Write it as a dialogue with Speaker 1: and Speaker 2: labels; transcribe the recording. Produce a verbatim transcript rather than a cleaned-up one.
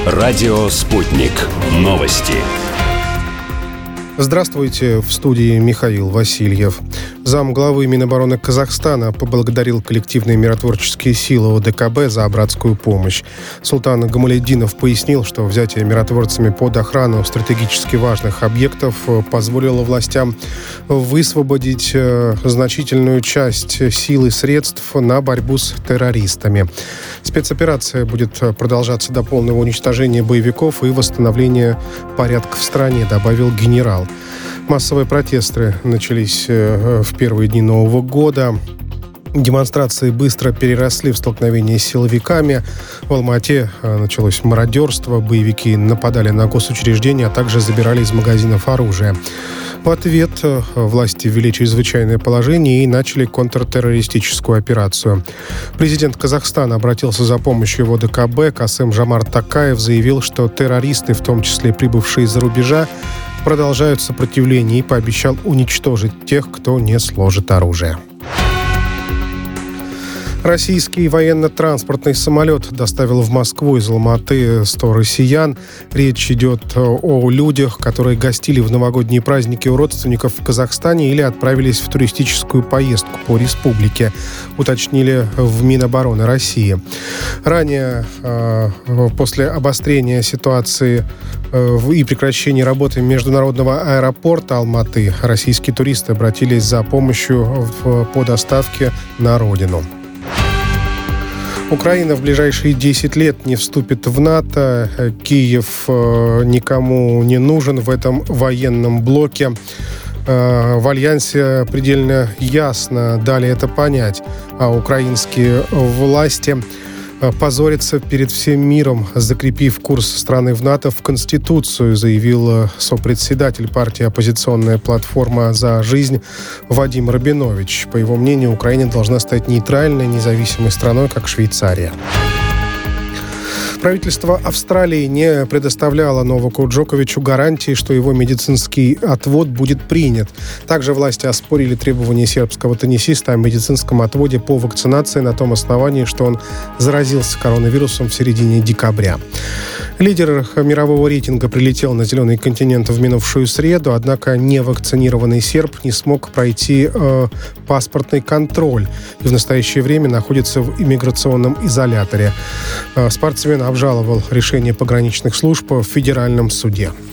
Speaker 1: Радио «Спутник». Новости.
Speaker 2: Здравствуйте, в студии Михаил Васильев. Замглавы Минобороны Казахстана поблагодарил коллективные миротворческие силы О Дэ Ка Бэ за братскую помощь. Султан Гамалетдинов пояснил, что взятие миротворцами под охрану стратегически важных объектов позволило властям высвободить значительную часть сил и средств на борьбу с террористами. Спецоперация будет продолжаться до полного уничтожения боевиков и восстановления порядка в стране, добавил генерал. Массовые протесты начались в первые дни Нового года. Демонстрации быстро переросли в столкновения с силовиками. В Алма-Ате началось мародерство. Боевики нападали на госучреждения, а также забирали из магазинов оружие. В ответ власти ввели чрезвычайное положение и начали контртеррористическую операцию. Президент Казахстана обратился за помощью в О Дэ Ка Бэ. Касым-Жомарт Токаев заявил, что террористы, в том числе прибывшие из-за рубежа, продолжают сопротивление и пообещал уничтожить тех, кто не сложит оружие. Российский военно-транспортный самолет доставил в Москву из Алма-Аты сто россиян. Речь идет о людях, которые гостили в новогодние праздники у родственников в Казахстане или отправились в туристическую поездку по республике, уточнили в Минобороны России. Ранее, после обострения ситуации и прекращения работы международного аэропорта Алма-Аты, российские туристы обратились за помощью по доставке на родину. Украина в ближайшие десять лет не вступит в НАТО. Киев никому не нужен в этом военном блоке. В Альянсе предельно ясно дали это понять, а украинские власти позорятся перед всем миром, закрепив курс страны в НАТО в Конституцию, заявил сопредседатель партии «Оппозиционная платформа за жизнь» Вадим Рабинович. По его мнению, Украина должна стать нейтральной, независимой страной, как Швейцария. Правительство Австралии не предоставляло Новаку Джоковичу гарантии, что его медицинский отвод будет принят. Также власти оспорили требования сербского теннисиста о медицинском отводе по вакцинации на том основании, что он заразился коронавирусом в середине декабря. Лидер мирового рейтинга прилетел на Зеленый континент в минувшую среду, однако невакцинированный серб не смог пройти э, паспортный контроль и в настоящее время находится в иммиграционном изоляторе. Э, спортсмен обжаловал решение пограничных служб в федеральном суде.